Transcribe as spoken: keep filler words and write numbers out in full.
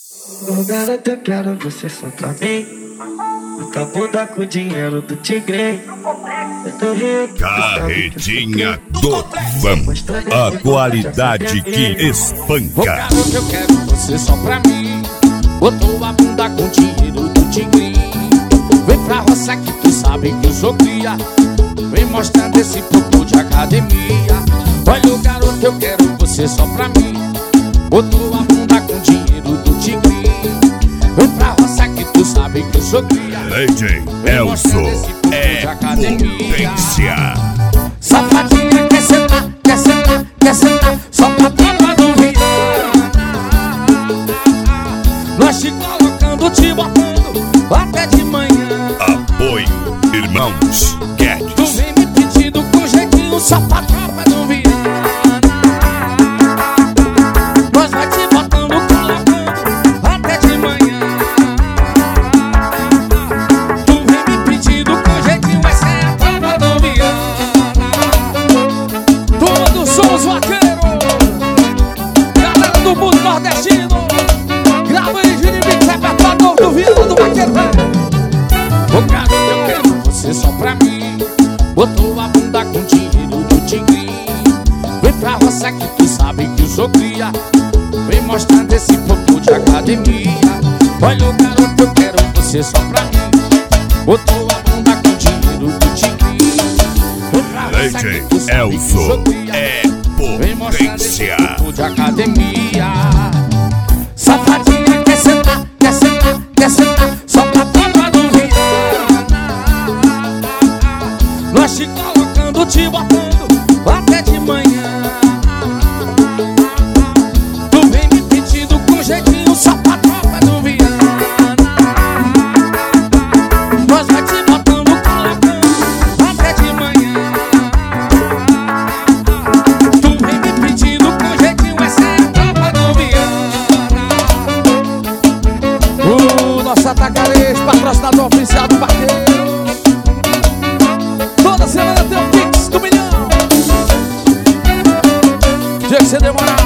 Ô garota, eu quero você só pra mim. Tua bunda com o dinheiro do tigre. Carretinha do Van, a qualidade que espanca. Ô garota, eu quero você só pra mim. Botou a bunda com o dinheiro do tigre. Vem pra roça que tu sabe que eu sou cria. Vem mostrando esse popô de academia. Olha o garoto, eu quero você só pra mim. Botou a bunda com o dinheiro do tigre. Vem pra roça que tu sabe que eu sou cria. Lady Elso é potência. Safadinha quer sentar, quer sentar, quer sentar. Só pra tropa não virar. Nós te colocando, te botando até de manhã. Apoio, irmãos Guedes. Tu vem me pedindo com jeitinho só pra tropa não virar. Nós vai te botando, colocando até de manhã. Tu vem me pedindo com jeitinho, mas é a tropa não virar. Todos somos vaqueiros, galera do mundo nordestino. Grava aí, Juribix, é pra todo do Vila do Vaqueiro. Ô garoto, eu quero você só pra mim. Botou a bunda com dinheiro do tigre. Vem pra roça que tu sabe que eu sou cria. Vem mostrando esse popô de academia. Olha o garoto, eu quero você só pra mim. Botou a bunda com dinheiro do tigre. Vem pra roça que tu sabe que eu sou cria. É Vem mostrando esse potência. popô de academia. Safadinha quer sentar, quer sentar, quer sentar. Só pra tropa não virar. Nós te colocando, te botando até de manhã. Tu vem me pedindo com jeitinho só pra tropa não virar. Nós vai te botando, colocando até de manhã. Tu vem me pedindo com jeitinho, essa é a tropa não virar. O nosso Atacarejo, patrocinador oficial do Vaqueiro. Toda semana tem um Pix do milhão. Dia que você demorar